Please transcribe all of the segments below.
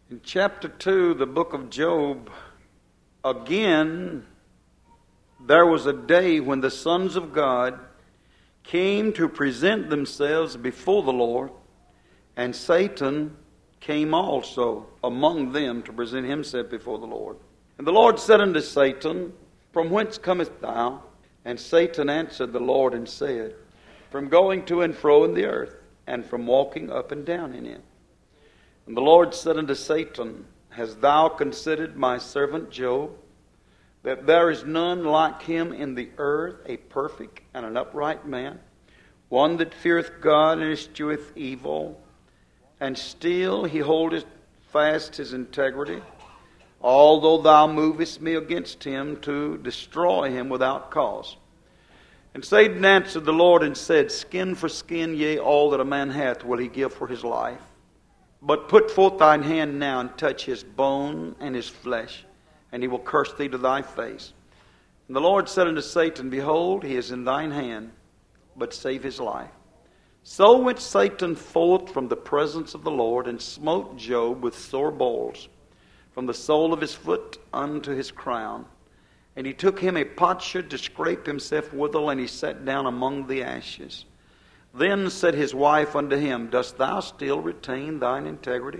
In chapter 2, the book of Job, again, there was a day when the sons of God came to present themselves before the Lord, and Satan came also among them to present himself before the Lord. And the Lord said unto Satan, From whence comest thou? And Satan answered the Lord and said, From going to and fro in the earth, and from walking up and down in it. And the Lord said unto Satan, Hast thou considered my servant Job, that there is none like him in the earth, a perfect and an upright man, one that feareth God and escheweth evil, and still he holdeth fast his integrity, although thou movest me against him to destroy him without cause. And Satan answered the Lord and said, Skin for skin, yea, all that a man hath will he give for his life. But put forth thine hand now and touch his bone and his flesh, and he will curse thee to thy face. And the Lord said unto Satan, Behold, he is in thine hand, but save his life. So went Satan forth from the presence of the Lord, and smote Job with sore boils, from the sole of his foot unto his crown. And he took him a potsherd to scrape himself withal, and he sat down among the ashes. Then said his wife unto him, Dost thou still retain thine integrity?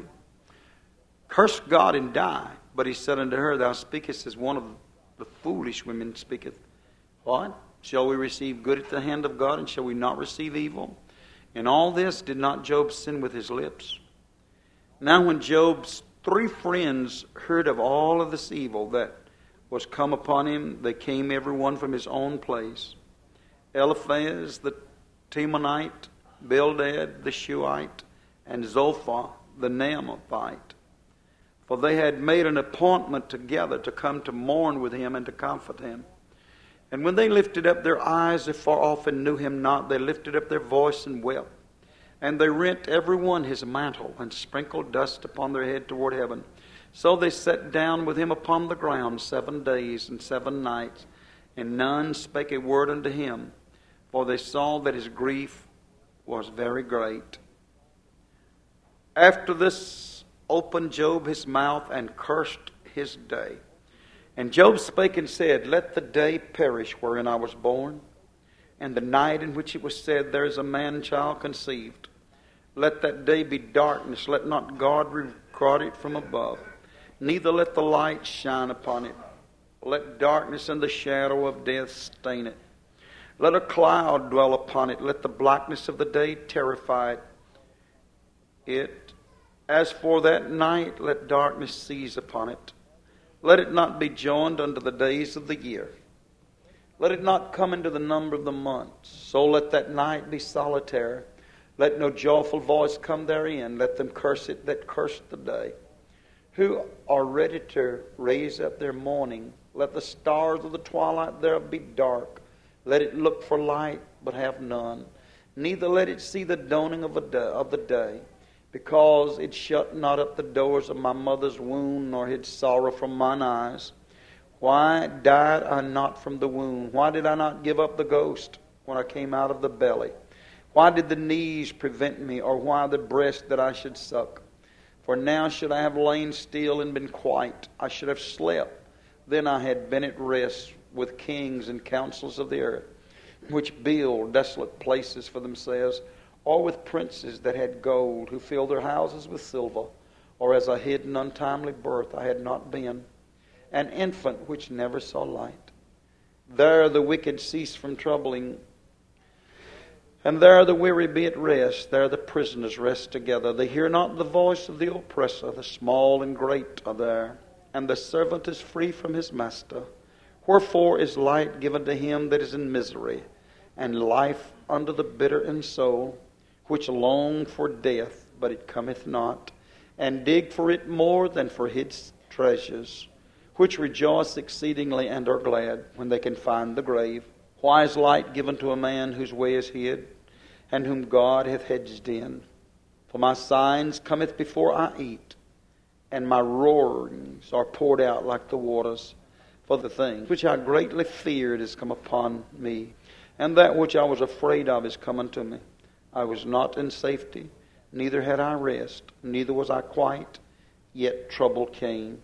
Curse God and die. But he said unto her, Thou speakest as one of the foolish women speaketh. What? Shall we receive good at the hand of God, and shall we not receive evil? In all this did not Job sin with his lips? Now when Job's 3 friends heard of all of this evil that was come upon him, they came every one from his own place. Eliphaz the Temanite, Bildad the Shuhite, and Zophar the Naamathite. For they had made an appointment together to come to mourn with him and to comfort him. And when they lifted up their eyes afar off and knew him not, they lifted up their voice and wept. And they rent every one his mantle, and sprinkled dust upon their head toward heaven. So they sat down with him upon the ground 7 days and 7 nights, and none spake a word unto him, for they saw that his grief was very great. After this opened Job his mouth, and cursed his day. And Job spake and said, Let the day perish wherein I was born, and the night in which it was said, There is a man-child conceived. Let that day be darkness, let not God regard it from above, neither let the light shine upon it. Let darkness and the shadow of death stain it. Let a cloud dwell upon it, let the blackness of the day terrify it. As for that night, let darkness seize upon it. Let it not be joined unto the days of the year. Let it not come into the number of the months. So let that night be solitary. Let no joyful voice come therein. Let them curse it that curse the day, who are ready to raise up their mourning. Let the stars of the twilight thereof be dark. Let it look for light, but have none. Neither let it see the dawning of the day. Because it shut not up the doors of my mother's womb, nor hid sorrow from mine eyes. Why died I not from the womb? Why did I not give up the ghost when I came out of the belly? Why did the knees prevent me, or why the breast that I should suck? For now should I have lain still and been quiet. I should have slept. Then I had been at rest with kings and councils of the earth, which build desolate places for themselves, or with princes that had gold, who filled their houses with silver. Or as a hidden untimely birth I had not been, an infant which never saw light. There the wicked cease from troubling, and there the weary be at rest. There the prisoners rest together. They hear not the voice of the oppressor. The small and great are there, and the servant is free from his master. Wherefore is light given to him that is in misery, and life unto the bitter in soul, which long for death, but it cometh not, and dig for it more than for his treasures, which rejoice exceedingly and are glad when they can find the grave. Why is light given to a man whose way is hid, and whom God hath hedged in? For my signs cometh before I eat, and my roarings are poured out like the waters. For the things which I greatly feared is come upon me, and that which I was afraid of is come unto me. I was not in safety, neither had I rest, neither was I quiet. yet trouble came.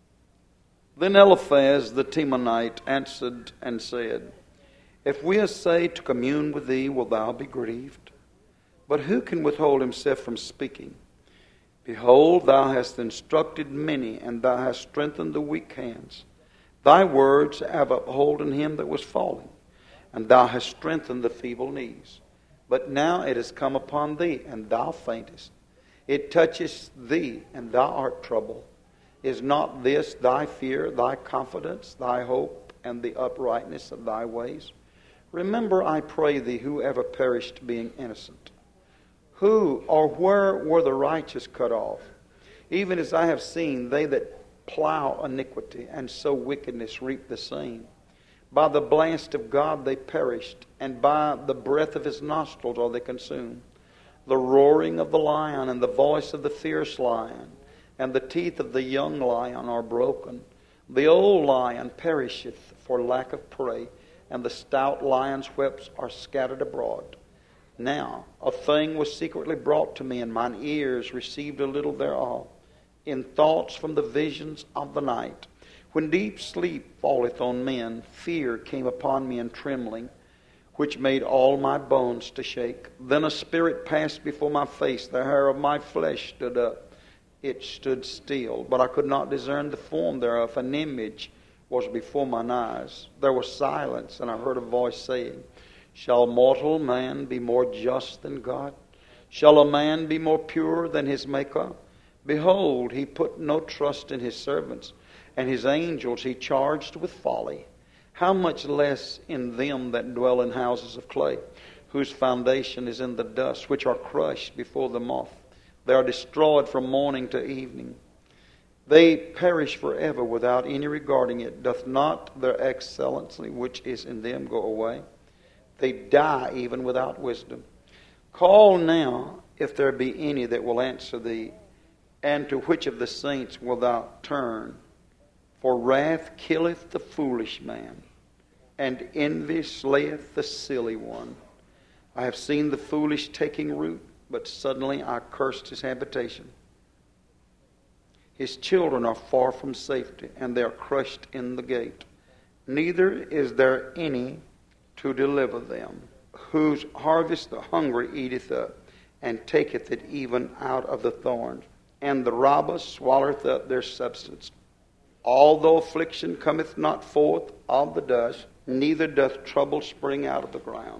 Then Eliphaz the Temanite answered and said, If we essay to commune with thee, wilt thou be grieved? But who can withhold himself from speaking? Behold, thou hast instructed many, and thou hast strengthened the weak hands. Thy words have upholden him that was falling, and thou hast strengthened the feeble knees. But now it is come upon thee, and thou faintest. It toucheth thee, and thou art troubled. Is not this thy fear, thy confidence, thy hope, and the uprightness of thy ways? Remember, I pray thee, whoever perished being innocent. Who or where were the righteous cut off? Even as I have seen, they that plow iniquity and sow wickedness reap the same. By the blast of God they perished, and by the breath of his nostrils are they consumed. The roaring of the lion and the voice of the fierce lion and the teeth of the young lion are broken. The old lion perisheth for lack of prey, and the stout lion's whelps are scattered abroad. Now a thing was secretly brought to me, and mine ears received a little thereof, in thoughts from the visions of the night. When deep sleep falleth on men, fear came upon me and trembling, which made all my bones to shake. Then a spirit passed before my face, the hair of my flesh stood up. It stood still, but I could not discern the form thereof. An image was before mine eyes. There was silence, and I heard a voice saying, Shall mortal man be more just than God? Shall a man be more pure than his Maker? Behold, he put no trust in his servants, and his angels he charged with folly. How much less in them that dwell in houses of clay, whose foundation is in the dust, which are crushed before the moth. They are destroyed from morning to evening. They perish forever without any regarding it. Doth not their excellency which is in them go away? They die even without wisdom. Call now, if there be any that will answer thee, and to which of the saints wilt thou turn? For wrath killeth the foolish man, and envy slayeth the silly one. I have seen the foolish taking root, but suddenly I cursed his habitation. His children are far from safety, and they are crushed in the gate. Neither is there any to deliver them, whose harvest the hungry eateth up, and taketh it even out of the thorns, and the robber swalloweth up their substance. Although affliction cometh not forth of the dust, neither doth trouble spring out of the ground.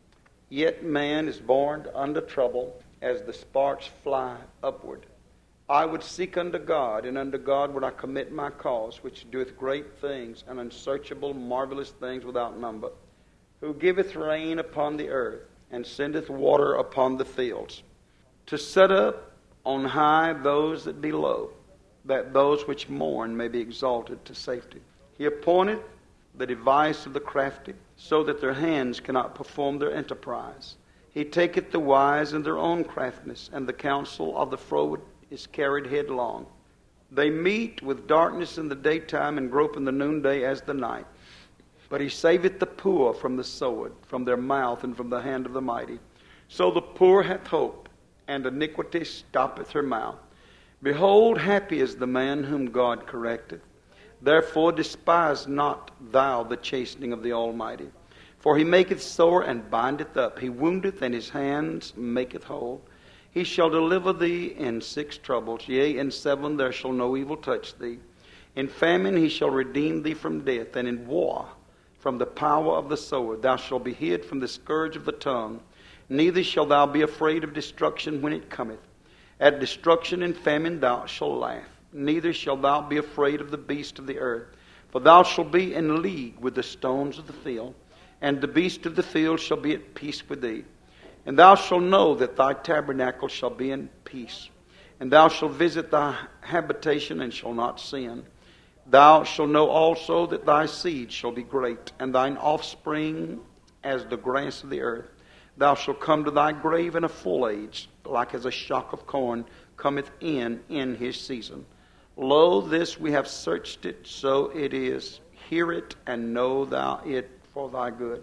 Yet man is born under trouble, as the sparks fly upward. I would seek unto God, and unto God would I commit my cause, which doeth great things, and unsearchable marvelous things without number, who giveth rain upon the earth, and sendeth water upon the fields, to set up on high those that be low, that those which mourn may be exalted to safety. He appointeth the device of the crafty, so that their hands cannot perform their enterprise. He taketh the wise in their own craftiness, and the counsel of the froward is carried headlong. They meet with darkness in the daytime, and grope in the noonday as the night. But he saveth the poor from the sword, from their mouth, and from the hand of the mighty. So the poor hath hope, and iniquity stoppeth her mouth. Behold, happy is the man whom God correcteth. Therefore despise not thou the chastening of the Almighty. For he maketh sore and bindeth up. He woundeth, and his hands maketh whole. He shall deliver thee in 6 troubles. Yea, in 7 there shall no evil touch thee. In famine he shall redeem thee from death, and in war from the power of the sword. Thou shalt be hid from the scourge of the tongue. Neither shalt thou be afraid of destruction when it cometh. At destruction and famine thou shalt laugh. Neither shalt thou be afraid of the beast of the earth. For thou shalt be in league with the stones of the field, and the beast of the field shall be at peace with thee. And thou shalt know that thy tabernacle shall be in peace. And thou shalt visit thy habitation, and shall not sin. Thou shalt know also that thy seed shall be great, and thine offspring as the grass of the earth. Thou shalt come to thy grave in a full age, like as a shock of corn cometh in his season. Lo, this we have searched it, so it is. Hear it, and know thou it for thy good.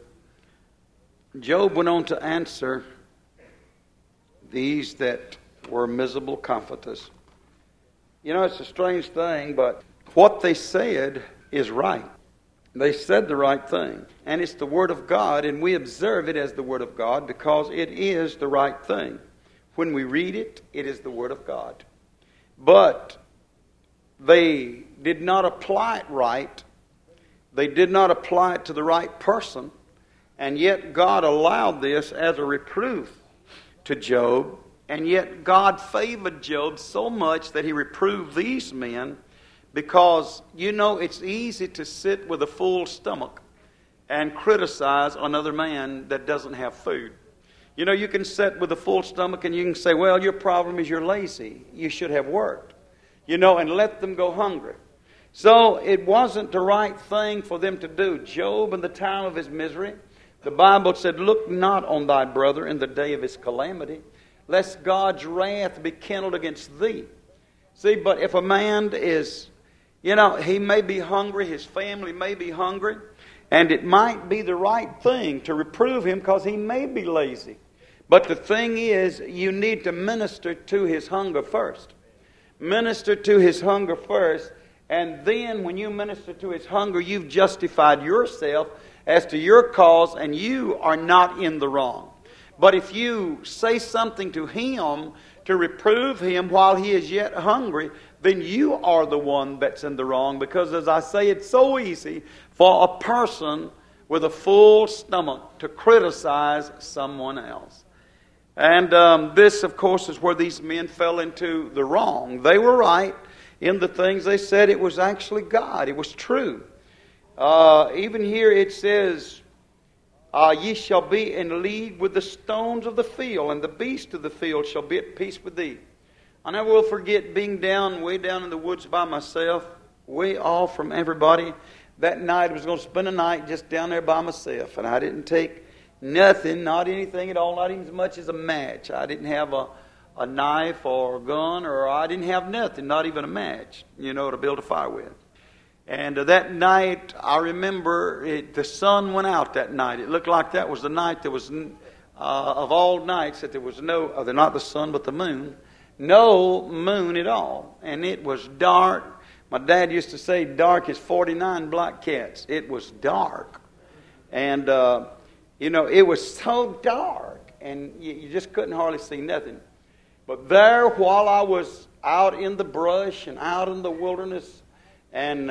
Job went on to answer these that were miserable comforters. You know, it's a strange thing, but what they said is right. They said the right thing. And it's the Word of God, and we observe it as the Word of God because it is the right thing. When we read it, it is the Word of God. But they did not apply it right. They did not apply it to the right person. And yet God allowed this as a reproof to Job. And yet God favored Job so much that he reproved these men because, you know, it's easy to sit with a full stomach and criticize another man that doesn't have food. You know, you can sit with a full stomach and you can say, well, your problem is you're lazy. You should have worked. You know, and let them go hungry. So it wasn't the right thing for them to do. Job, in the time of his misery, the Bible said, look not on thy brother in the day of his calamity, lest God's wrath be kindled against thee. See, but if a man is, you know, he may be hungry, his family may be hungry, and it might be the right thing to reprove him because he may be lazy. But the thing is, you need to minister to his hunger first. Minister to his hunger first, and then when you minister to his hunger, you've justified yourself as to your cause, and you are not in the wrong. But if you say something to him to reprove him while he is yet hungry, then you are the one that's in the wrong. Because as I say, it's so easy for a person with a full stomach to criticize someone else. And this, of course, is where these men fell into the wrong. They were right in the things they said. It was actually God. It was true. Even here it says, ye shall be in league with the stones of the field, and the beasts of the field shall be at peace with thee. I never will forget being way down in the woods by myself, way off from everybody. That night I was going to spend a night just down there by myself, and I didn't take nothing, not anything at all, not even as much as a match. I didn't have a knife or a gun, or I didn't have nothing, not even a match, you know, to build a fire with. And that night, I remember the sun went out that night. It looked like that was the night there was, of all nights, that there was no, not the sun, but the moon. No moon at all. And it was dark. My dad used to say, dark as 49 black cats. It was dark. And, you know, it was so dark. And you just couldn't hardly see nothing. But there, while I was out in the brush and out in the wilderness, and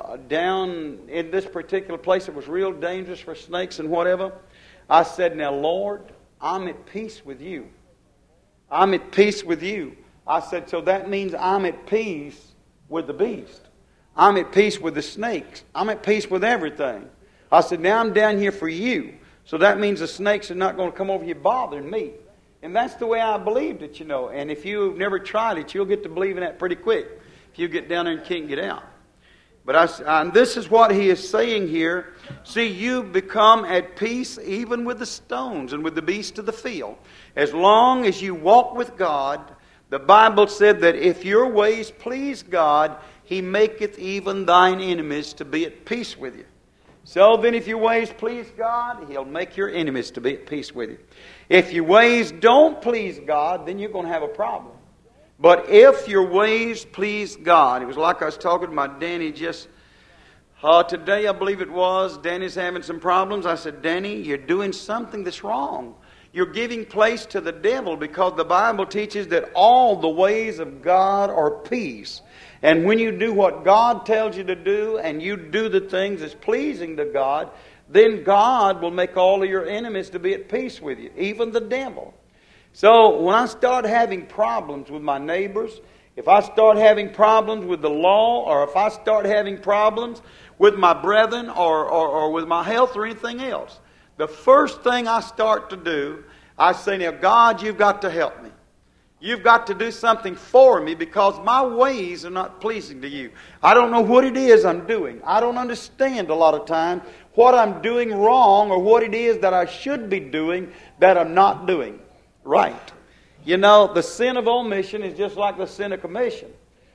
down in this particular place, it was real dangerous for snakes and whatever. I said, now, Lord, I'm at peace with you. I'm at peace with you. I said, so that means I'm at peace with the beast. I'm at peace with the snakes. I'm at peace with everything. I said, now I'm down here for you. So that means the snakes are not going to come over here bothering me. And that's the way I believed it, you know. And if you've never tried it, you'll get to believing that pretty quick. If you get down there and can't get out. But and this is what he is saying here. See, you become at peace even with the stones and with the beasts of the field. As long as you walk with God, the Bible said that if your ways please God, He maketh even thine enemies to be at peace with you. So then if your ways please God, He'll make your enemies to be at peace with you. If your ways don't please God, then you're going to have a problem. But if your ways please God, it was like I was talking to my Danny just today, I believe it was. Danny's having some problems. I said, Danny, you're doing something that's wrong. You're giving place to the devil because the Bible teaches that all the ways of God are peace. And when you do what God tells you to do and you do the things that's pleasing to God, then God will make all of your enemies to be at peace with you, even the devil. So when I start having problems with my neighbors, if I start having problems with the law, or if I start having problems with my brethren or with my health or anything else, the first thing I start to do, I say, now God, you've got to help me. You've got to do something for me because my ways are not pleasing to you. I don't know what it is I'm doing. I don't understand a lot of times what I'm doing wrong or what it is that I should be doing that I'm not doing right. You know, the sin of omission is just like the sin of commission.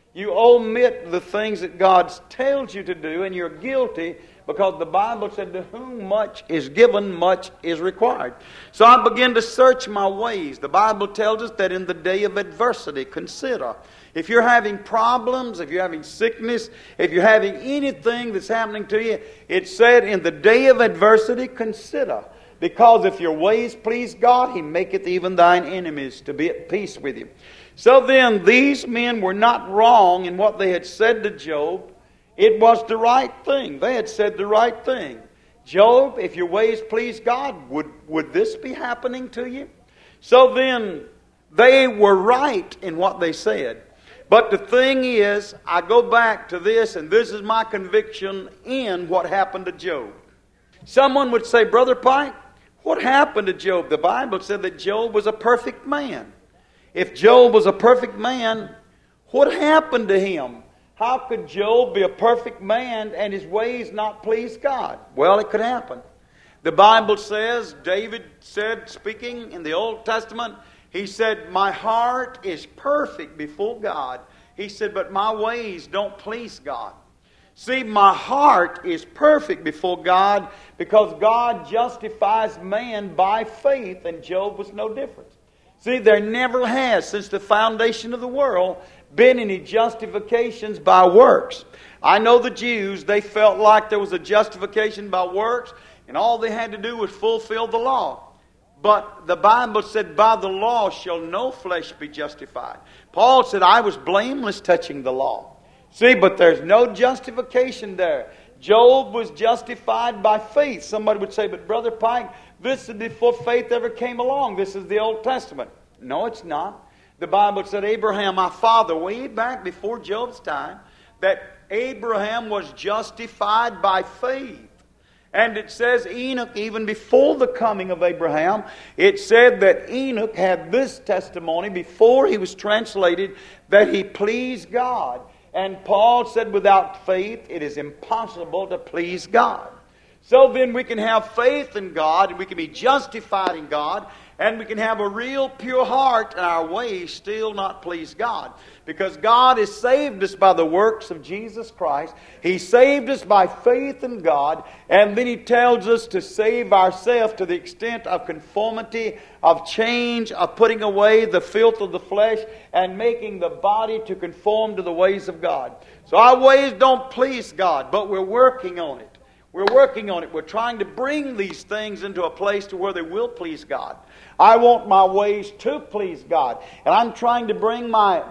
You omit the things that God tells you to do, and you're guilty because the Bible said, to whom much is given, much is required. So I began to search my ways. The Bible tells us that in the day of adversity, consider. If you're having problems, if you're having sickness, if you're having anything that's happening to you, it said in the day of adversity, consider. Because if your ways please God, He maketh even thine enemies to be at peace with you. So then, these men were not wrong in what they had said to Job. It was the right thing. They had said the right thing. Job, if your ways please God, would this be happening to you? So then, they were right in what they said. But the thing is, I go back to this, and this is my conviction in what happened to Job. Someone would say, Brother Pike, what happened to Job? The Bible said that Job was a perfect man. If Job was a perfect man, what happened to him? How could Job be a perfect man and his ways not please God? Well, it could happen. The Bible says, David said, speaking in the Old Testament, he said, my heart is perfect before God. He said, but my ways don't please God. See, my heart is perfect before God because God justifies man by faith, and Job was no different. See, there never has, since the foundation of the world, been any justifications by works. I know the Jews, they felt like there was a justification by works, and all they had to do was fulfill the law. But the Bible said, by the law shall no flesh be justified. Paul said, I was blameless touching the law. See, but there's no justification there. Job was justified by faith. Somebody would say, but Brother Pike, this is before faith ever came along. This is the Old Testament. No, it's not. The Bible said Abraham, our father, way back before Job's time, that Abraham was justified by faith. And it says Enoch, even before the coming of Abraham, it said that Enoch had this testimony before he was translated, that he pleased God. And Paul said, without faith, it is impossible to please God. So then we can have faith in God, and we can be justified in God, and we can have a real pure heart, and our ways still not please God. Because God has saved us by the works of Jesus Christ. He saved us by faith in God, and then He tells us to save ourselves to the extent of conformity, of change, of putting away the filth of the flesh, and making the body to conform to the ways of God. So our ways don't please God, but we're working on it. We're working on it. We're trying to bring these things into a place to where they will please God. I want my ways to please God. And I'm trying to bring my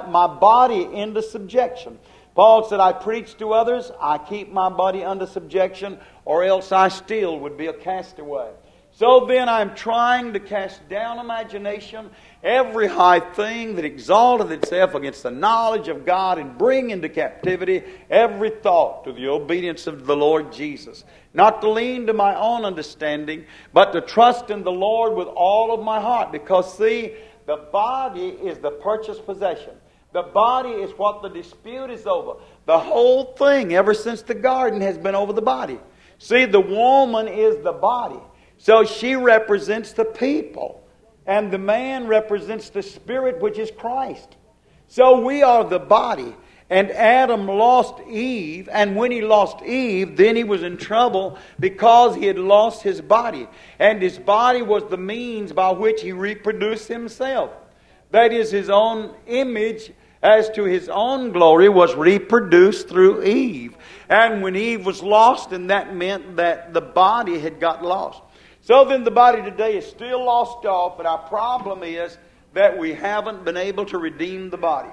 body into subjection. Paul said, I preach to others, I keep my body under subjection, or else I still would be a castaway. So then I'm trying to cast down imagination, every high thing that exalteth itself against the knowledge of God, and bring into captivity every thought to the obedience of the Lord Jesus. Not to lean to my own understanding, but to trust in the Lord with all of my heart. Because see, the body is the purchased possession. The body is what the dispute is over. The whole thing, ever since the garden, has been over the body. See, the woman is the body. So she represents the people. And the man represents the Spirit, which is Christ. So we are the body. And Adam lost Eve. And when he lost Eve, then he was in trouble because he had lost his body. And his body was the means by which he reproduced himself. That is, his own image as to his own glory was reproduced through Eve. And when Eve was lost, and that meant that the body had got lost. So then the body today is still lost off, but our problem is that we haven't been able to redeem the body.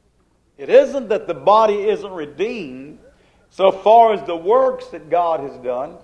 It isn't that the body isn't redeemed so far as the works that God has done.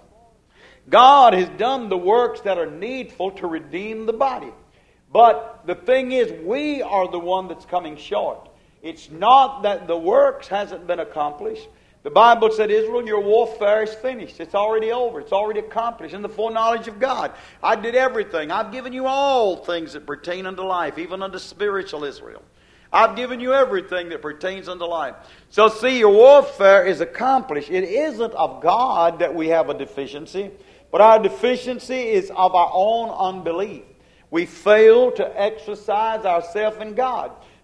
God has done the works that are needful to redeem the body. But the thing is, we are the one that's coming short. It's not that the works hasn't been accomplished. The Bible said, Israel, your warfare is finished. It's already over. It's already accomplished in the foreknowledge of God. I did everything. I've given you all things that pertain unto life, even unto spiritual Israel. I've given you everything that pertains unto life. So see, your warfare is accomplished. It isn't of God that we have a deficiency, but our deficiency is of our own unbelief. We fail to exercise ourselves in God.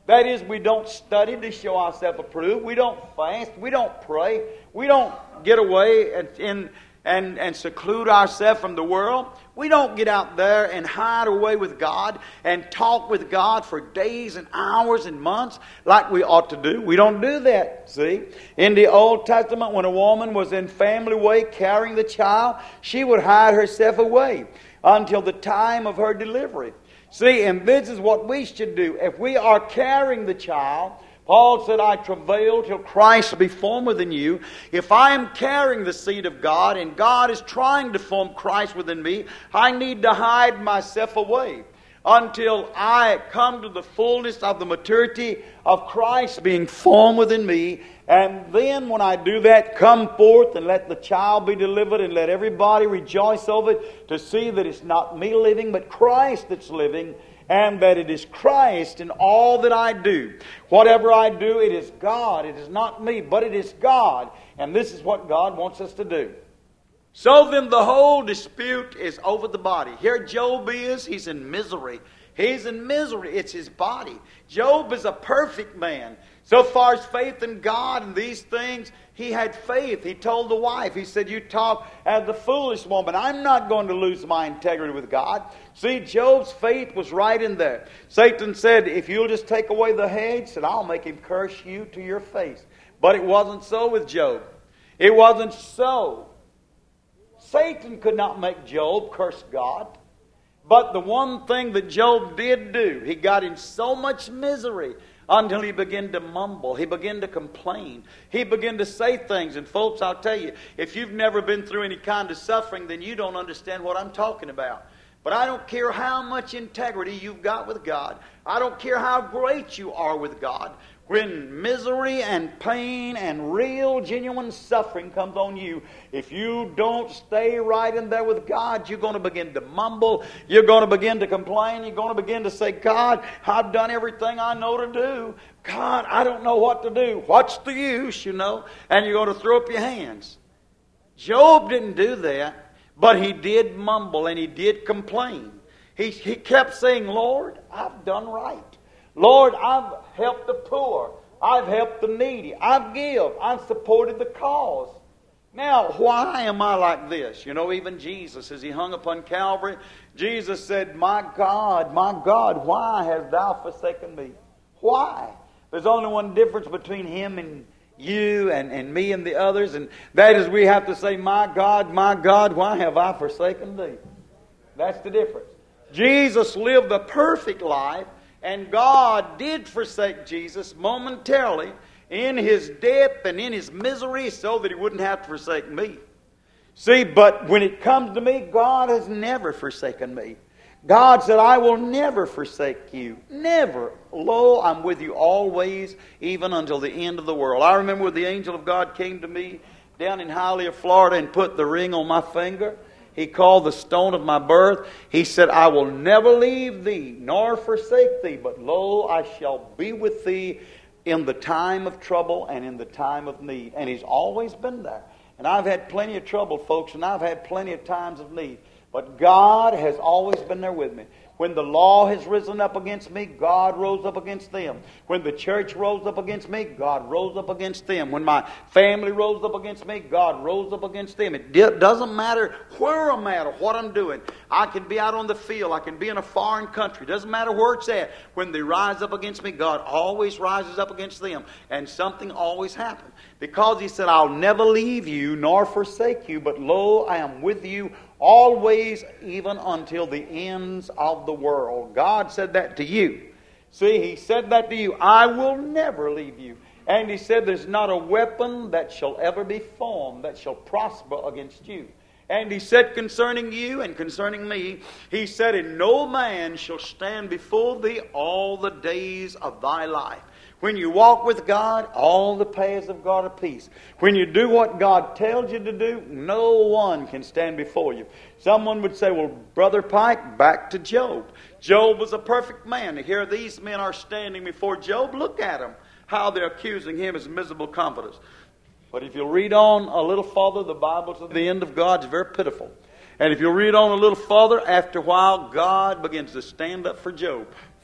That is, we don't study to show ourselves approved. We don't fast. We don't pray. We don't get away and seclude ourselves from the world. We don't get out there and hide away with God and talk with God for days and hours and months like we ought to do. We don't do that, see. In the Old Testament, when a woman was in family way carrying the child, she would hide herself away until the time of her delivery. See, and this is what we should do. If we are carrying the child, Paul said, I travail till Christ be formed within you. If I am carrying the seed of God and God is trying to form Christ within me, I need to hide myself away until I come to the fullness of the maturity of Christ being formed within me. And then when I do that, come forth and let the child be delivered and let everybody rejoice over it to see that it's not me living but Christ that's living, and that it is Christ in all that I do. Whatever I do, it is God. It is not me, but it is God. And this is what God wants us to do. So then the whole dispute is over the body. Here Job is, he's in misery. He's in misery. It's his body. Job is a perfect man. So far as faith in God and these things, he had faith. He told the wife, he said, you talk as the foolish woman. I'm not going to lose my integrity with God. See, Job's faith was right in there. Satan said, if you'll just take away the hedge, said, I'll make him curse you to your face. But it wasn't so with Job. It wasn't so. Satan could not make Job curse God. But the one thing that Job did do, he got in so much misery until he began to mumble. He began to complain. He began to say things. And folks, I'll tell you, if you've never been through any kind of suffering, then you don't understand what I'm talking about. But I don't care how much integrity you've got with God. I don't care how great you are with God. When misery and pain and real, genuine suffering comes on you, if you don't stay right in there with God, you're going to begin to mumble. You're going to begin to complain. You're going to begin to say, God, I've done everything I know to do. God, I don't know what to do. What's the use, you know? And you're going to throw up your hands. Job didn't do that, but he did mumble and he did complain. He kept saying, Lord, I've done right. Lord, I've helped the poor. I've helped the needy. I've supported the cause. Now, why am I like this? You know, even Jesus, as he hung upon Calvary, Jesus said, my God, why hast thou forsaken me? Why? There's only one difference between him and you and me and the others, and that is we have to say, my God, why have I forsaken thee? That's the difference. Jesus lived the perfect life, and God did forsake Jesus momentarily in his death and in his misery so that he wouldn't have to forsake me. See, but when it comes to me, God has never forsaken me. God said, I will never forsake you. Never. Lo, I'm with you always, even until the end of the world. I remember when the angel of God came to me down in Hialeah, Florida, and put the ring on my finger. He called the stone of my birth. He said, I will never leave thee, nor forsake thee, but lo, I shall be with thee in the time of trouble and in the time of need. And he's always been there. And I've had plenty of trouble, folks, and I've had plenty of times of need. But God has always been there with me. When the law has risen up against me, God rose up against them. When the church rose up against me, God rose up against them. When my family rose up against me, God rose up against them. It doesn't matter where I'm at or what I'm doing. I can be out on the field. I can be in a foreign country. It doesn't matter where it's at. When they rise up against me, God always rises up against them. And something always happens. Because he said, I'll never leave you nor forsake you, but lo, I am with you always, even until the ends of the world. God said that to you. See, he said that to you. I will never leave you. And he said, there's not a weapon that shall ever be formed that shall prosper against you. And he said concerning you and concerning me, he said, and no man shall stand before thee all the days of thy life. When you walk with God, all the paths of God are peace. When you do what God tells you to do, no one can stand before you. Someone would say, well, Brother Pike, back to Job. Job was a perfect man. And here these men are standing before Job. Look at them, how they're accusing him as miserable confidence. But if you'll read on a little further, the Bible says the end of God is very pitiful. And if you'll read on a little further, after a while, God begins to stand up for Job.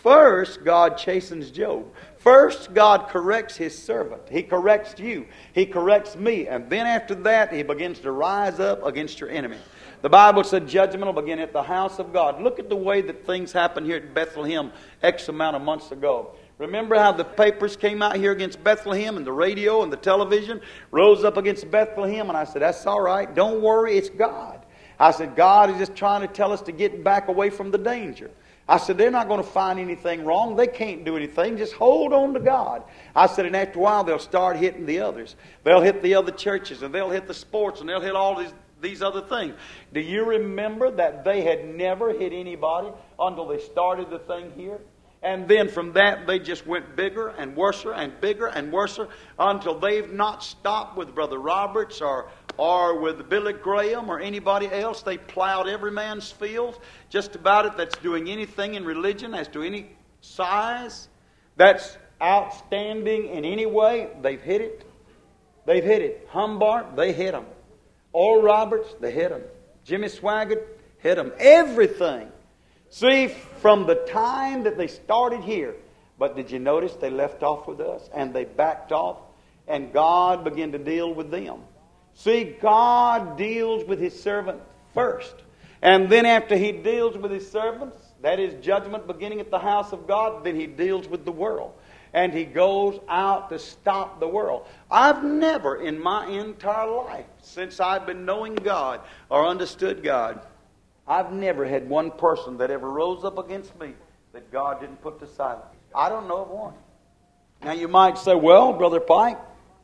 First, God chastens Job. First, God corrects His servant. He corrects you. He corrects me. And then after that, He begins to rise up against your enemy. The Bible said judgment will begin at the house of God. Look at the way that things happened here at Bethlehem X amount of months ago. Remember how the papers came out here against Bethlehem, and the radio and the television rose up against Bethlehem? And I said, that's all right. Don't worry, it's God. I said, God is just trying to tell us to get back away from the danger. I said, they're not going to find anything wrong. They can't do anything. Just hold on to God. I said, and after a while, they'll start hitting the others. They'll hit the other churches, and they'll hit the sports, and they'll hit all these other things. Do you remember that they had never hit anybody until they started the thing here? And then from that, they just went bigger and worse and bigger and worse until they've not stopped with Brother Roberts or with Billy Graham or anybody else. They plowed every man's fields, just about it, that's doing anything in religion as to any size that's outstanding in any way. They've hit it. They've hit it. Humbart, they hit them. Oral Roberts, they hit them. Jimmy Swaggart, hit them. Everything. See, from the time that they started here, but did you notice they left off with us and they backed off and God began to deal with them? See, God deals with His servant first. And then after He deals with His servants, that is judgment beginning at the house of God, then He deals with the world. And He goes out to stop the world. I've never in my entire life, since I've been knowing God or understood God, I've never had one person that ever rose up against me that God didn't put to silence. I don't know of one. Now you might say, well, Brother Pike,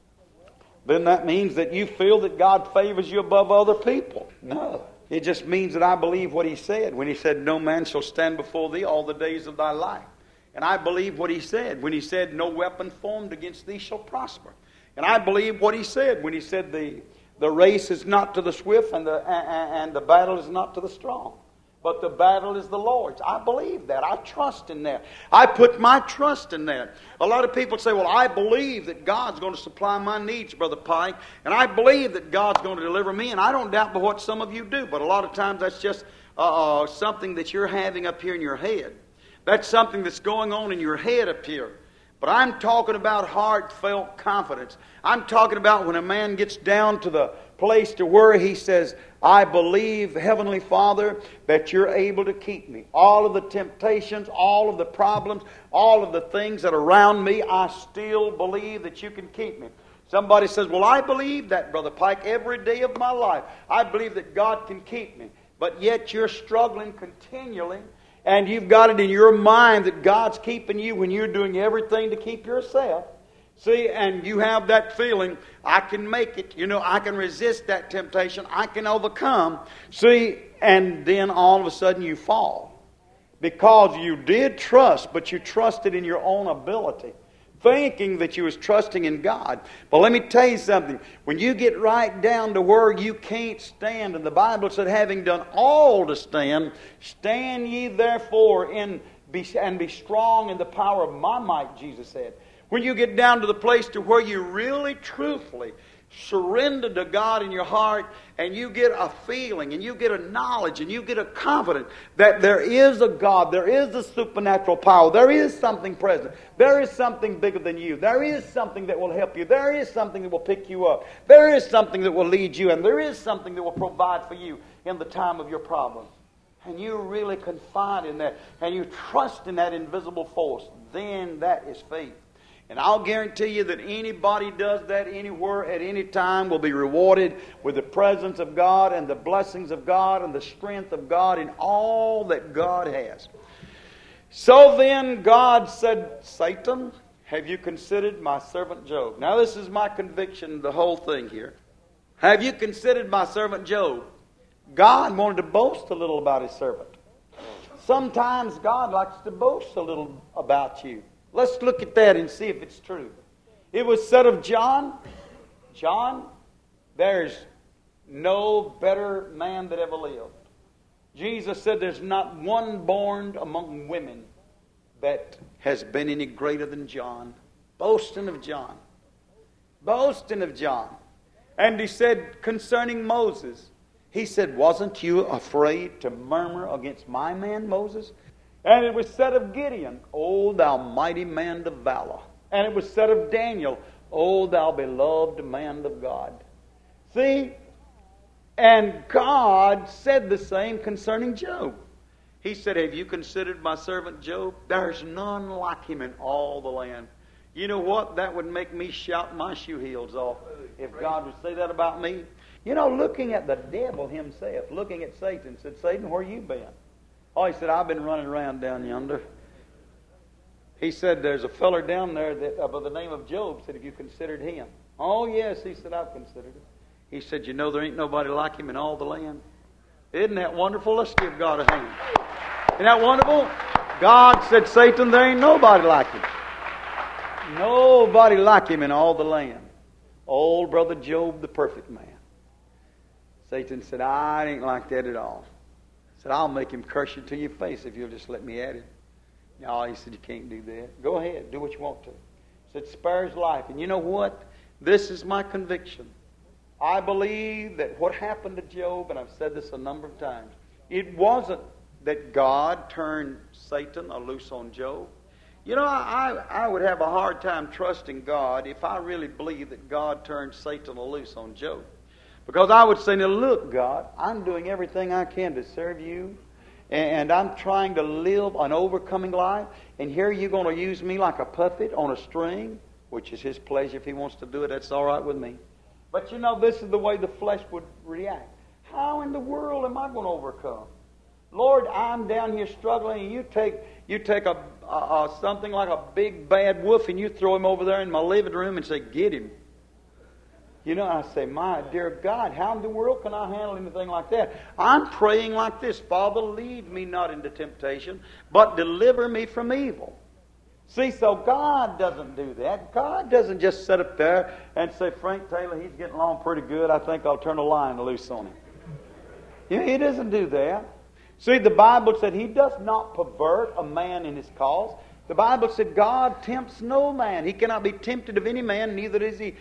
then that means that you feel that God favors you above other people. No. It just means that I believe what He said when He said, no man shall stand before thee all the days of thy life. And I believe what He said when He said, no weapon formed against thee shall prosper. And I believe what He said when He said, the race is not to the swift and the battle is not to the strong, but the battle is the Lord's. I believe that. I trust in that. I put my trust in that. A lot of people say, well, I believe that God's going to supply my needs, Brother Pike, and I believe that God's going to deliver me, and I don't doubt but what some of you do, but a lot of times that's just something that you're having up here in your head. That's something that's going on in your head up here. But I'm talking about heartfelt confidence. I'm talking about when a man gets down to the place to where he says, I believe, Heavenly Father, that you're able to keep me. All of the temptations, all of the problems, all of the things that are around me, I still believe that you can keep me. Somebody says, well, I believe that, Brother Pike, every day of my life. I believe that God can keep me. But yet you're struggling continually. And you've got it in your mind that God's keeping you when you're doing everything to keep yourself. See, and you have that feeling, I can make it. You know, I can resist that temptation. I can overcome. See, and then all of a sudden you fall. Because you did trust, but you trusted in your own ability, thinking that you was trusting in God. But let me tell you something. When you get right down to where you can't stand, and the Bible said, having done all to stand, stand ye therefore and be strong in the power of my might, Jesus said. When you get down to the place to where you really, truthfully surrender to God in your heart, and you get a feeling, and you get a knowledge, and you get a confidence that there is a God, there is a supernatural power, there is something present, there is something bigger than you, there is something that will help you, there is something that will pick you up, there is something that will lead you, and there is something that will provide for you in the time of your problems. And you really confide in that, and you trust in that invisible force, then that is faith. And I'll guarantee you that anybody does that anywhere at any time will be rewarded with the presence of God and the blessings of God and the strength of God in all that God has. So then God said, Satan, have you considered my servant Job? Now this is my conviction, the whole thing here. Have you considered my servant Job? God wanted to boast a little about His servant. Sometimes God likes to boast a little about you. Let's look at that and see if it's true. It was said of John, there's no better man that ever lived. Jesus said there's not one born among women that has been any greater than John. Boasting of John. Boasting of John. And He said concerning Moses, He said, wasn't you afraid to murmur against my man Moses? And it was said of Gideon, O thou mighty man of valor. And it was said of Daniel, O thou beloved man of God. See? And God said the same concerning Job. He said, have you considered my servant Job? There's none like him in all the land. You know what? That would make me shout my shoe heels off if God would say that about me. You know, looking at the devil himself, looking at Satan, said, Satan, where you been? Oh, he said, I've been running around down yonder. He said, there's a feller down there that by the name of Job. Said, have you considered him? Oh, yes. He said, I've considered him. He said, you know there ain't nobody like him in all the land. Isn't that wonderful? Let's give God a hand. Isn't that wonderful? God said, Satan, there ain't nobody like him. Nobody like him in all the land. Old brother Job, the perfect man. Satan said, I ain't like that at all. He said, I'll make him curse you to your face if you'll just let me at him. No, he said, you can't do that. Go ahead, do what you want to. He said, spare his life. And you know what? This is my conviction. I believe that what happened to Job, and I've said this a number of times, it wasn't that God turned Satan loose on Job. You know, I would have a hard time trusting God if I really believed that God turned Satan loose on Job. Because I would say, now look, God, I'm doing everything I can to serve you, and I'm trying to live an overcoming life, and here you're going to use me like a puppet on a string, which is His pleasure. If He wants to do it, that's all right with me. But you know, this is the way the flesh would react. How in the world am I going to overcome? Lord, I'm down here struggling, and you take a something like a big bad wolf, and you throw him over there in my living room and say, get him. You know, I say, my dear God, how in the world can I handle anything like that? I'm praying like this, Father, lead me not into temptation, but deliver me from evil. See, so God doesn't do that. God doesn't just sit up there and say, Frank Taylor, he's getting along pretty good. I think I'll turn a line loose on him. You know, He doesn't do that. See, the Bible said He does not pervert a man in his cause. The Bible said God tempts no man. He cannot be tempted of any man, neither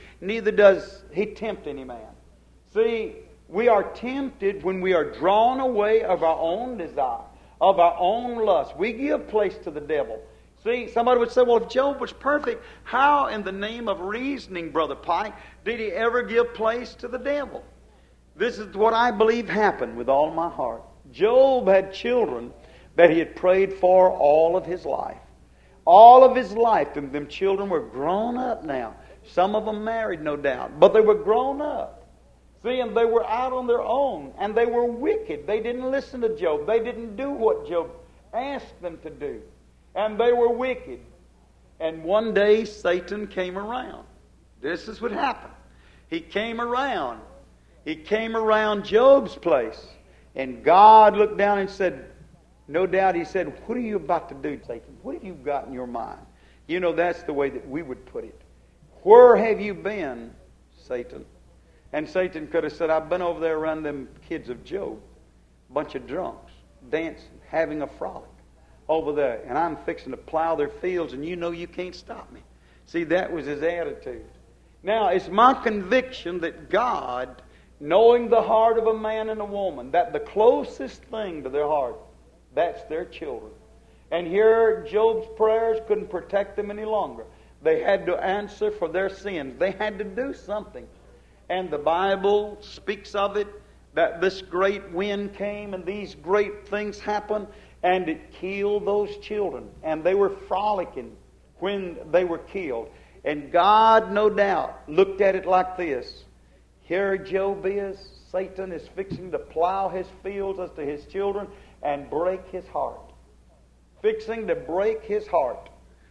does He tempt any man. See, we are tempted when we are drawn away of our own desire, of our own lust. We give place to the devil. See, somebody would say, well, if Job was perfect, how in the name of reasoning, Brother Pike, did he ever give place to the devil? This is what I believe happened with all my heart. Job had children that he had prayed for all of his life. All of his life, and them children were grown up now. Some of them married, no doubt, but they were grown up. See, and they were out on their own, and they were wicked. They didn't listen to Job. They didn't do what Job asked them to do. And they were wicked. And one day Satan came around. This is what happened. He came around. He came around Job's place. And God looked down and said, no doubt He said, what are you about to do, Satan? What have you got in your mind? You know, that's the way that we would put it. Where have you been, Satan? And Satan could have said, I've been over there around them kids of Job. Bunch of drunks, dancing, having a frolic over there. And I'm fixing to plow their fields, and you know you can't stop me. See, that was his attitude. Now, it's my conviction that God, knowing the heart of a man and a woman, that the closest thing to their heart, that's their children. And here, Job's prayers couldn't protect them any longer. They had to answer for their sins. They had to do something. And the Bible speaks of it, that this great wind came and these great things happened, and it killed those children. And they were frolicking when they were killed. And God, no doubt, looked at it like this. Here Job is. Satan is fixing to plow his fields as to his children and break his heart. Fixing to break his heart.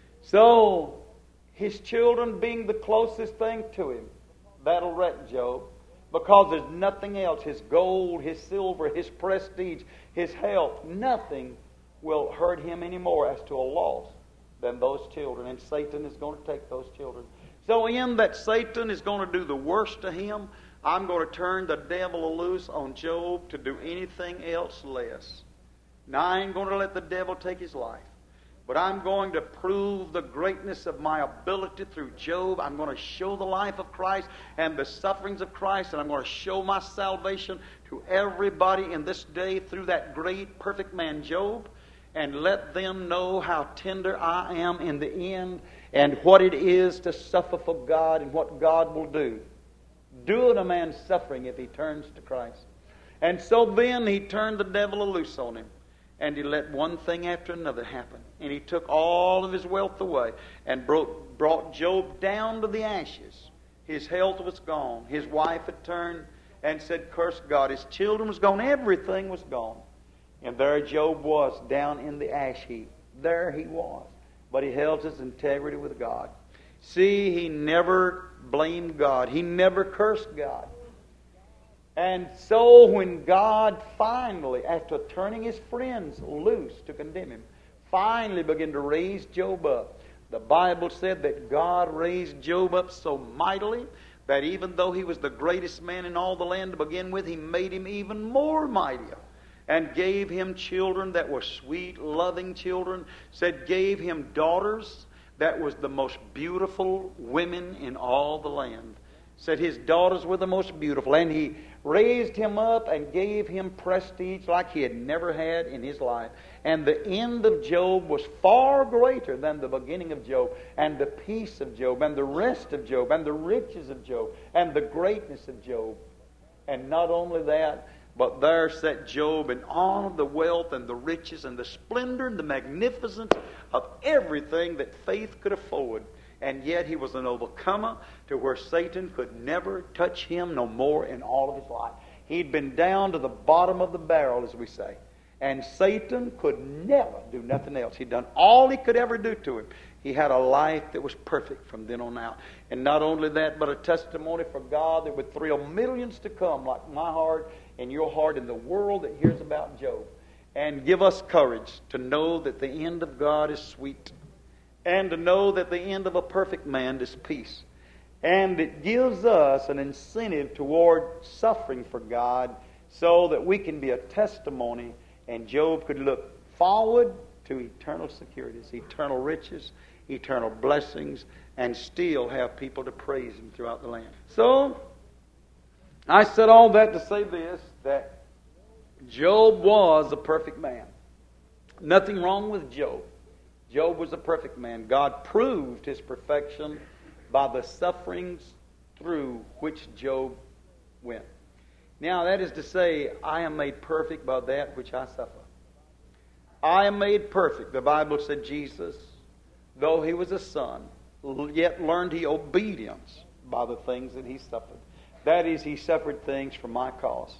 So, his children being the closest thing to him, that'll wreck Job. Because there's nothing else. His gold, his silver, his prestige, his health, nothing will hurt him anymore as to a loss than those children. And Satan is going to take those children. So in that Satan is going to do the worst to him, I'm going to turn the devil loose on Job to do anything else less. Now, I ain't going to let the devil take his life. But I'm going to prove the greatness of my ability through Job. I'm going to show the life of Christ and the sufferings of Christ. And I'm going to show my salvation to everybody in this day through that great, perfect man, Job. and let them know how tender I am in the end and what it is to suffer for God and what God will do. Doeth a man suffering if he turns to Christ. And so then he turned the devil loose on him. And he let one thing after another happen. And he took all of his wealth away and brought Job down to the ashes. His health was gone. His wife had turned and said, curse God. His children was gone. Everything was gone. And there Job was down in the ash heap. There he was. But he held his integrity with God. See, he never blamed God. He never cursed God. And so when God finally, after turning his friends loose to condemn him, finally began to raise Job up, the Bible said that God raised Job up so mightily that even though he was the greatest man in all the land to begin with, he made him even more mightier and gave him children that were sweet, loving children, said gave him daughters that was the most beautiful women in all the land. Said his daughters were the most beautiful. And he raised him up and gave him prestige like he had never had in his life. And the end of Job was far greater than the beginning of Job. And the peace of Job, and the rest of Job, and the riches of Job, and the greatness of Job. And not only that, but there sat Job in all of the wealth and the riches and the splendor and the magnificence of everything that faith could afford. And yet he was an overcomer to where Satan could never touch him no more in all of his life. He'd been down to the bottom of the barrel, as we say. And Satan could never do nothing else. He'd done all he could ever do to him. He had a life that was perfect from then on out. And not only that, but a testimony for God that would thrill millions to come, like my heart and your heart in the world that hears about Job. And give us courage to know that the end of God is sweet. And to know that the end of a perfect man is peace. And it gives us an incentive toward suffering for God so that we can be a testimony and Job could look forward to eternal securities, eternal riches, eternal blessings, and still have people to praise Him throughout the land. So, I said all that to say this, that Job was a perfect man. Nothing wrong with Job. Job was a perfect man. God proved His perfection by the sufferings through which Job went. Now, that is to say, I am made perfect by that which I suffer. I am made perfect. The Bible said Jesus, though He was a son, yet learned He obedience by the things that He suffered. That is, He suffered things for my cause.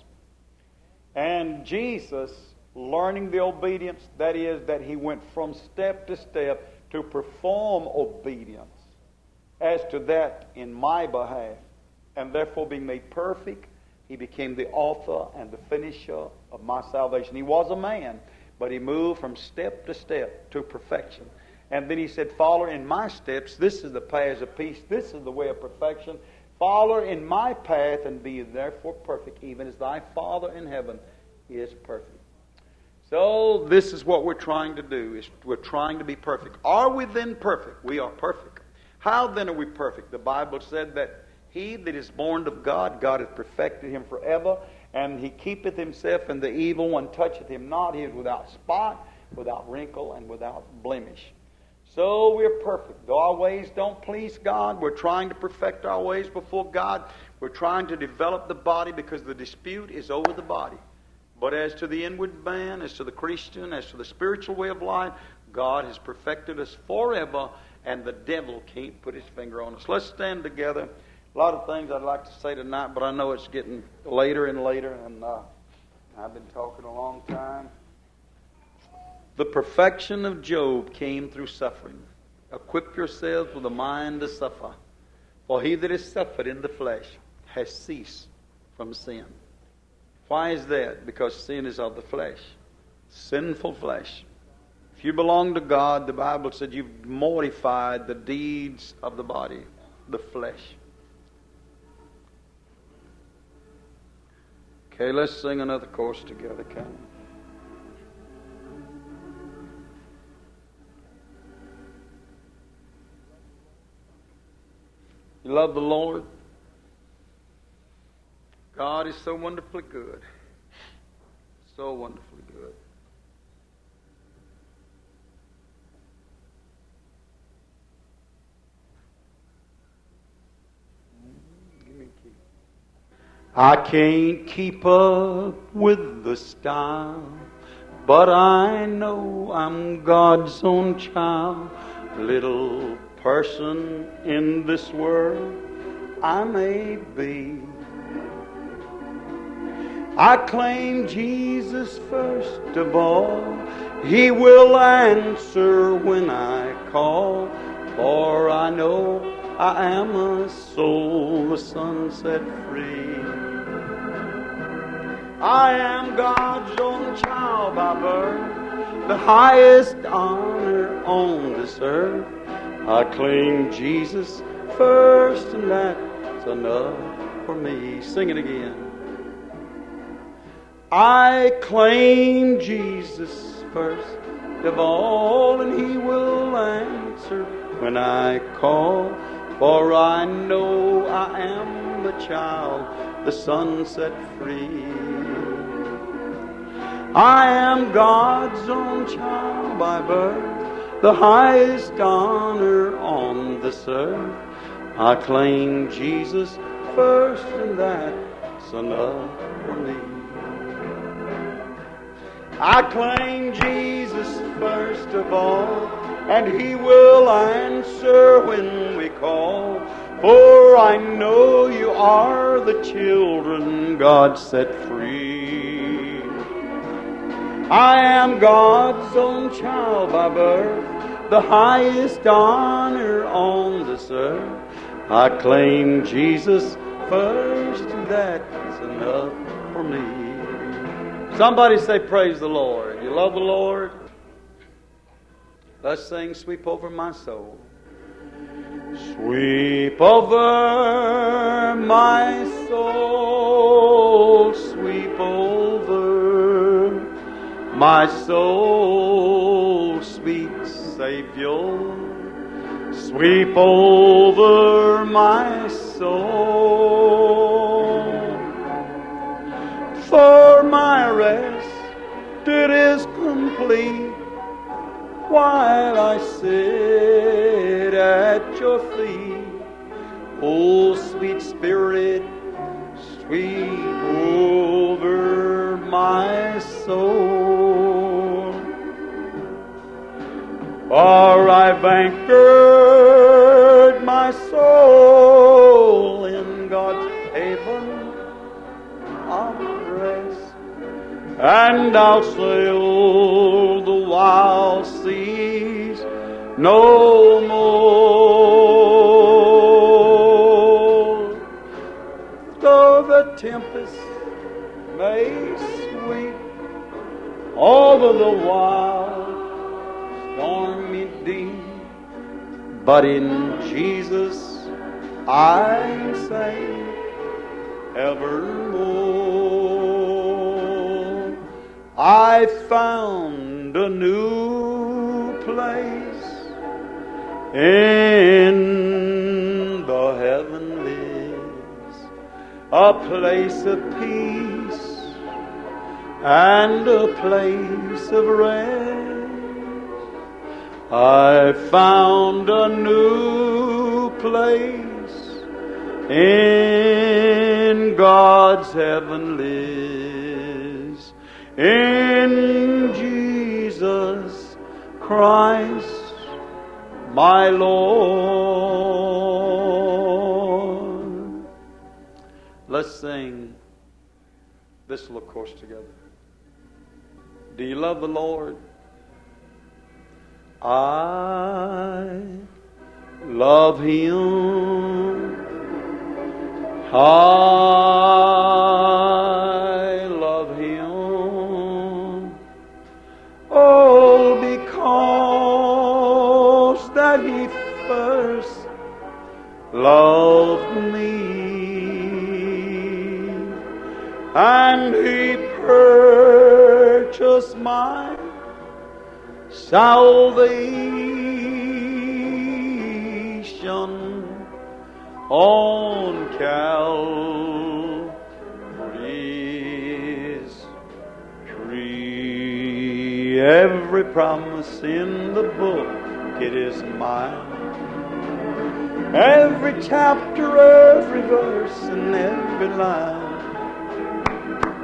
And Jesus, learning the obedience, that is, that He went from step to step to perform obedience as to that in my behalf, and therefore being made perfect, He became the author and the finisher of my salvation. He was a man, but He moved from step to step to perfection. And then He said, follow in my steps. This is the paths of peace. This is the way of perfection. Follow in my path and be therefore perfect, even as thy Father in heaven is perfect. So this is what we're trying to do. Is we're trying to be perfect. Are we then perfect? We are perfect. How then are we perfect? The Bible said that he that is born of God, God hath perfected him forever, and he keepeth himself, and the evil one toucheth him not. He is without spot, without wrinkle, and without blemish. So we're perfect. Though our ways don't please God, we're trying to perfect our ways before God. We're trying to develop the body because the dispute is over the body. But as to the inward man, as to the Christian, as to the spiritual way of life, God has perfected us forever, and the devil can't put his finger on us. Let's stand together. A lot of things I'd like to say tonight, but I know it's getting later and later, and I've been talking a long time. The perfection of Job came through suffering. Equip yourselves with a mind to suffer. For he that has suffered in the flesh has ceased from sin. Why is that? Because sin is of the flesh. Sinful flesh. If you belong to God, the Bible said you've mortified the deeds of the body, the flesh. Okay, let's sing another chorus together, come. You love the Lord? God is so wonderfully good. So wonderfully good. I can't keep up with the style, but I know I'm God's own child. Little person in this world I may be, I claim Jesus first of all. He will answer when I call, for I know I am a soul the Son set free. I am God's own child by birth, the highest honor on this earth. I claim Jesus first, and that's enough for me. Sing it again. I claim Jesus first of all, and He will answer when I call, for I know I am the child the Son set free. I am God's own child by birth, the highest honor on this earth. I claim Jesus first, and that's enough for me. I claim Jesus first of all, and He will answer when we call, for I know you are the children God set free. I am God's own child by birth, the highest honor on this earth. I claim Jesus first, and that's enough for me. Somebody say, praise the Lord. You love the Lord? Let's sing, Sweep Over My Soul. Sweep over my soul, sweep over my soul, sweet Savior. Sweep over my soul, for my rest it is complete while I sit at your feet. Oh, sweet Spirit, sweep over my soul. For I've anchored my soul in God's haven of rest, and I'll sail the wild seas no more. Though the tempest may sweep over the wild stormy deep, but in Jesus I'm safe evermore. I found a new place in the heavenlies, a place of peace and a place of rest. I found a new place in God's heavenlies, in Jesus Christ, my Lord. Let's sing this little chorus together. Do you love the Lord? I love Him. I love Him. Oh, because that He first loved me, and He purchased my salvation on Calvary's tree. Every promise in the book, it is mine. Every chapter, every verse, and every line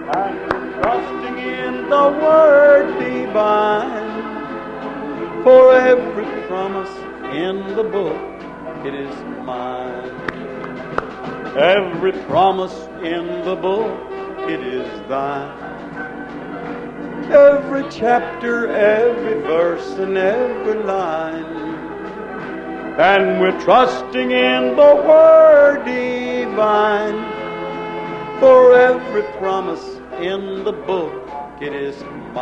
and trusting in the Word divine. For every promise in the book, it is mine. Every promise in the book, it is thine. Every chapter, every verse, and every line. And we're trusting in the Word divine. For every promise in the book, it is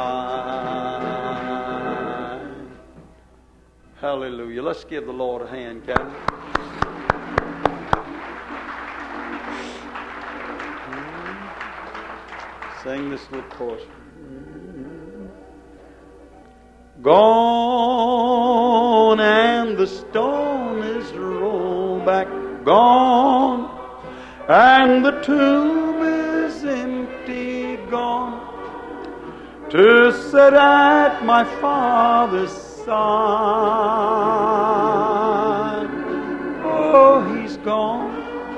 mine. Hallelujah. Let's give the Lord a hand, can we? Sing this little chorus. Gone, and the stone is rolled back. Gone, and the tomb is empty. Gone, to sit at my Father's side. Oh, He's gone.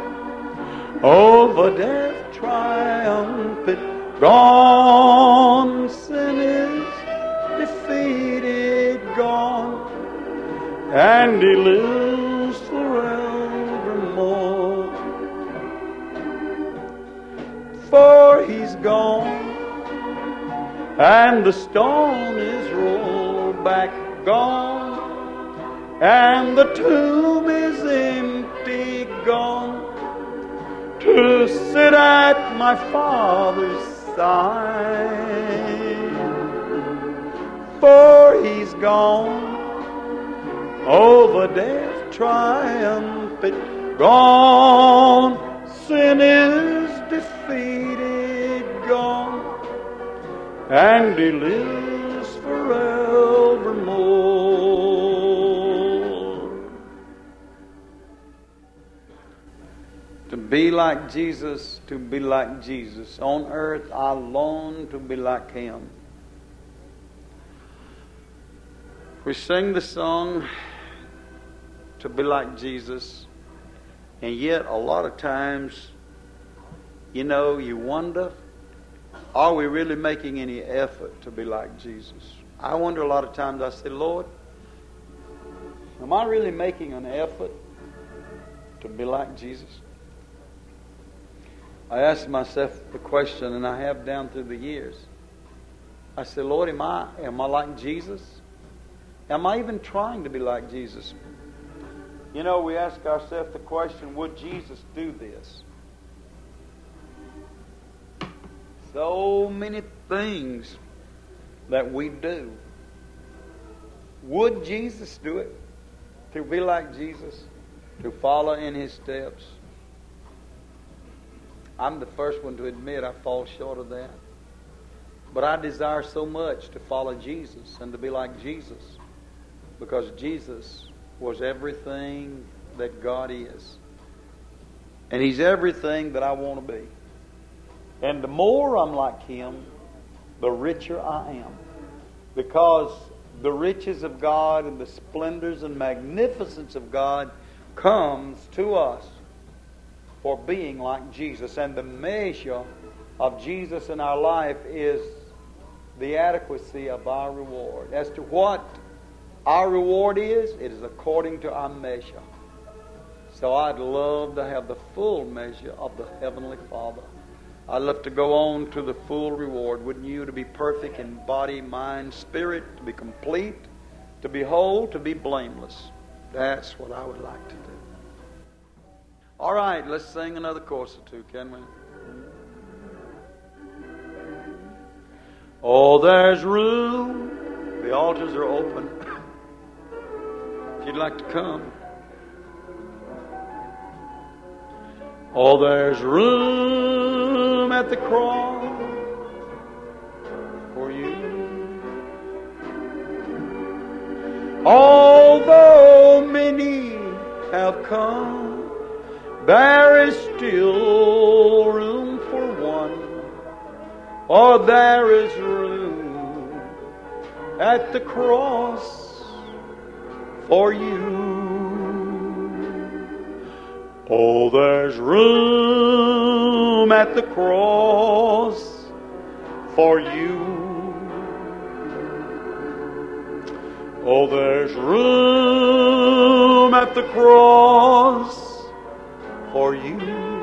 Over death triumphant. Gone, sin is defeated, gone, and He lives forevermore. For He's gone, and the stone is rolled back, gone, and the tomb is empty, gone, to sit at my Father's side. For He's gone, over death triumphant, gone, sin is defeated, gone, and He lives forevermore. To be like Jesus, to be like Jesus. On earth I long to be like Him. We sing the song, to be like Jesus, and yet a lot of times, you wonder, are we really making any effort to be like Jesus? I wonder a lot of times, I say, Lord, am I really making an effort to be like Jesus? I ask myself the question, and I have down through the years. I say, Lord, am I like Jesus? Am I even trying to be like Jesus? We ask ourselves the question, would Jesus do this? So many things that we do. Would Jesus do it? To be like Jesus? To follow in His steps? I'm the first one to admit I fall short of that. But I desire so much to follow Jesus and to be like Jesus, because Jesus was everything that God is. And He's everything that I want to be. And the more I'm like Him, the richer I am. Because the riches of God and the splendors and magnificence of God comes to us for being like Jesus. And the measure of Jesus in our life is the adequacy of our reward. As to what our reward is, it is according to our measure. So I'd love to have the full measure of the Heavenly Father. I'd love to go on to the full reward. Wouldn't you? To be perfect in body, mind, spirit, to be complete, to be whole, to be blameless. That's what I would like to do. All right, let's sing another chorus or two, can we? Oh, there's room. The altars are open. If you'd like to come. Oh, there's room at the cross for you. Although many have come, there is still room for one. Oh, there is room at the cross for you. Oh, there's room at the cross for you. Oh, there's room at the cross for you.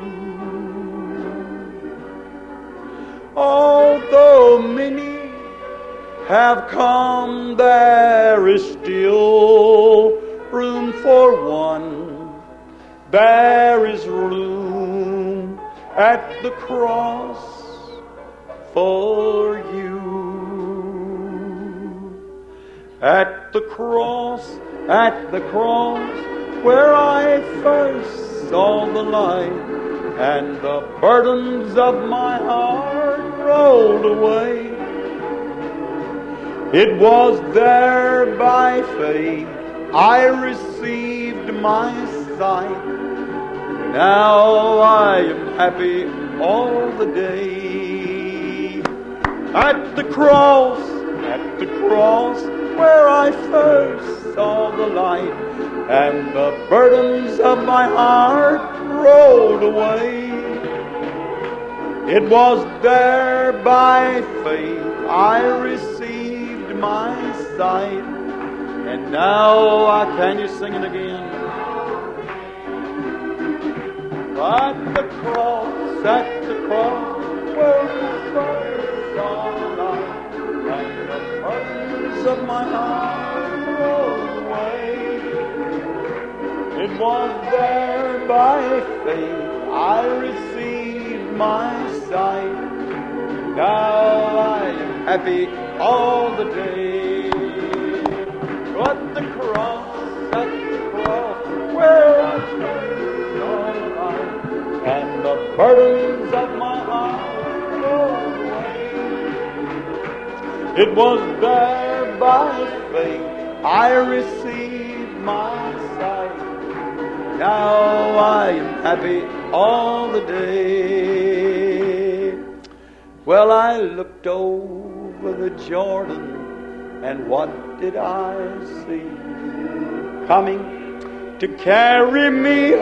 Although many have come, there is still room for one. There is room at the cross for you. At the cross, where I first saw the light, and the burdens of my heart rolled away. It was there by faith I received my sight. Now I am happy all the day. At the cross, where I first saw the light, and the burdens of my heart rolled away. It was there by faith I received my sight. And now can you sing it again? At the cross, where I first saw the light, and the burdens of my heart rolled away. It was there by faith I received my sight. Now I am happy all the day. At the cross, where I first saw the light, and the burdens of my heart rolled away. It was there by faith I received my sight. Now I am happy all the day. Well, I looked over the Jordan, and what did I see? Coming to carry me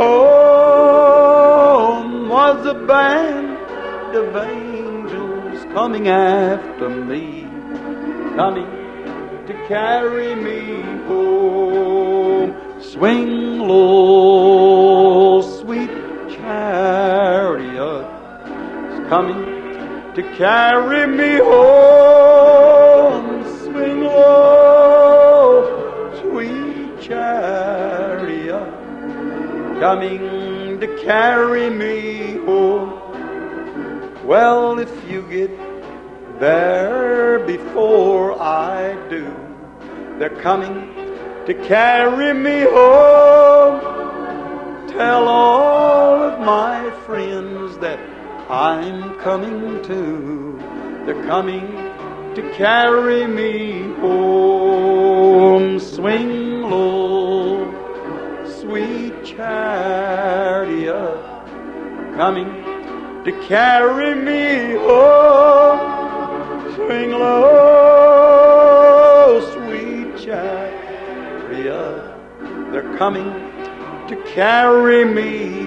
home was a band of angels coming after me, coming to carry me home. Swing low, sweet chariot, is coming to carry me home. Swing low, sweet chariot, coming to carry me home. Well, if you get there before I do, they're coming to carry me home. Tell all of my friends that I'm coming too. They're coming to carry me home. Swing low, sweet chariot, coming to carry me home. Swing low, sweet chariot, they're coming to carry me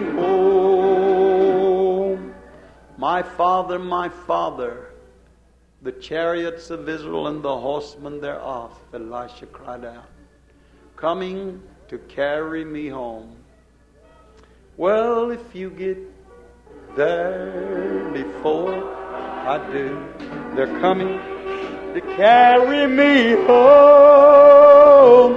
home. My Father, the chariots of Israel and the horsemen thereof, Elisha cried out, coming to carry me home. Well, if you get there before I do, they're coming to carry me home.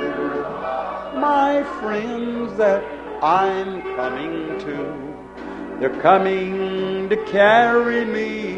My friends that I'm coming to, they're coming to carry me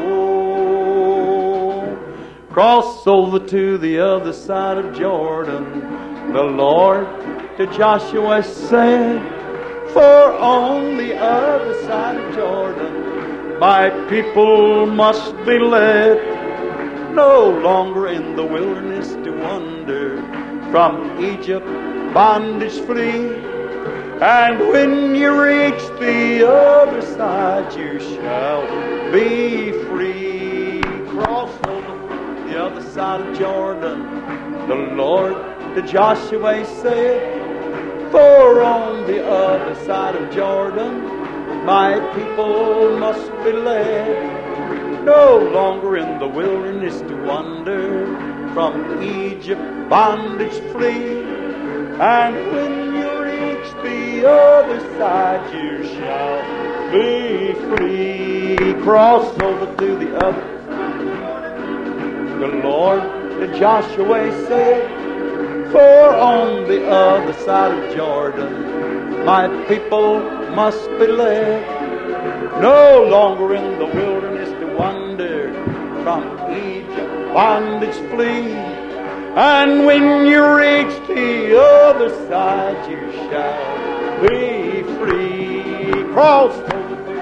home. Cross over to the other side of Jordan, the Lord to Joshua said, for on the other side of Jordan my people must be led, no longer in the wilderness to wander, from Egypt bondage flee. And when you reach the other side, you shall be free. Cross over the other side of Jordan, the Lord to Joshua said, for on the other side of Jordan my people must be led, no longer in the wilderness to wander, from Egypt bondage flee. And when you reach the other side, you shall be free. Cross over to the other. The Lord to Joshua said, for on the other side of Jordan my people must be led, no longer in the wilderness to wander, from Egypt bondage flee. And when you reach the other side, you shall be free. Cross over the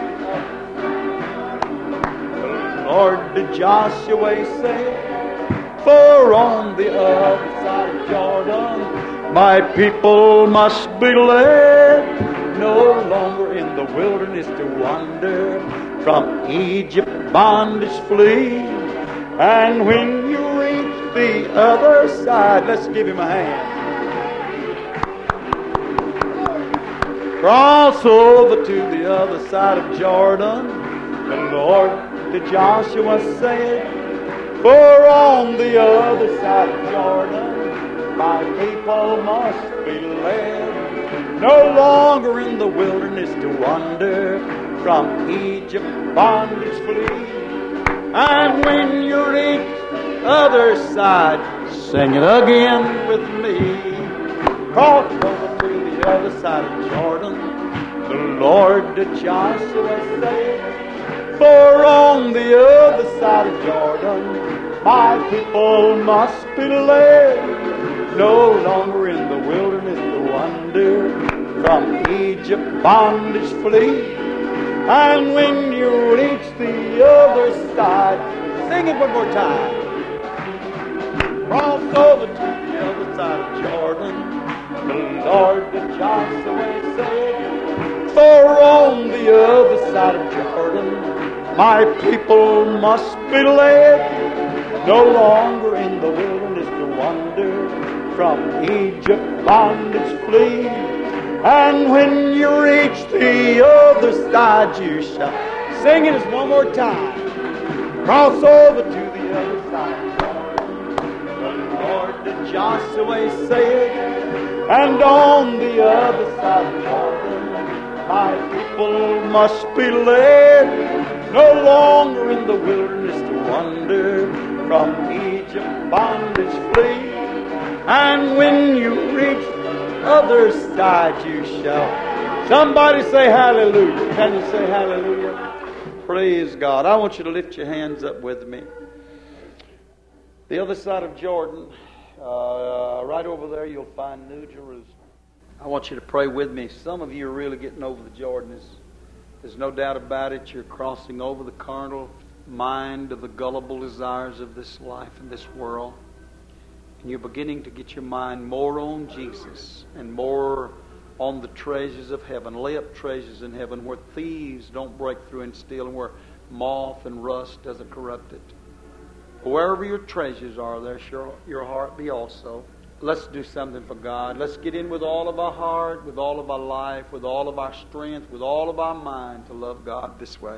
Lord to Joshua said, for on the other side of Jordan my people must be led, no longer in the wilderness to wander, from Egypt bondage flee. And when you reach the other side, let's give him a hand. Cross over to the other side of Jordan. The Lord to Joshua said, for on the other side of Jordan my people must be led, no longer in the wilderness to wander, from Egypt bondage flee. And when you reach the other side, sing it again with me. Cross over to the other side of Jordan. The Lord to Joshua said, for on the other side of Jordan my people must be led, no longer in the wilderness to wander, from Egypt bondage flee. And when you reach the other side, sing it one more time. Cross over to the other side of Jordan. The Lord to Joshua said, for on the other side of Jordan my people must be led, no longer in the wilderness to wander, from Egypt bondage flee. And when you reach the other side, you shall sing it one more time. Cross over to the other side. The Lord to Joshua said, and on the other side of Jordan my people must be led, no longer in the wilderness to wander, from Egypt bondage flee. And when you reach the other side, you shall. Somebody say hallelujah. Can you say hallelujah? Praise God. I want you to lift your hands up with me. The other side of Jordan, right over there, you'll find New Jerusalem. I want you to pray with me. Some of you are really getting over the Jordan. There's no doubt about it. You're crossing over the carnal mind of the gullible desires of this life and this world. And you're beginning to get your mind more on Jesus and more on the treasures of heaven. Lay up treasures in heaven where thieves don't break through and steal, and where moth and rust doesn't corrupt it. Wherever your treasures are, there shall your heart be also. Let's do something for God. Let's get in with all of our heart, with all of our life, with all of our strength, with all of our mind to love God this way.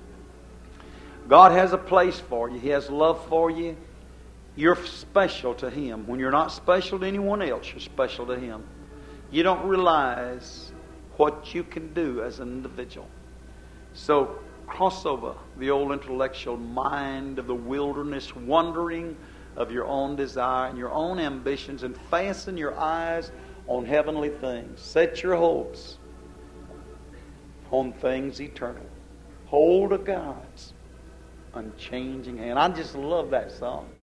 God has a place for you. He has love for you. You're special to Him. When you're not special to anyone else, you're special to Him. You don't realize what you can do as an individual. So cross over the old intellectual mind of the wilderness, wandering of your own desire and your own ambitions, and fasten your eyes on heavenly things. Set your hopes on things eternal. Hold to God's unchanging hand. I just love that song.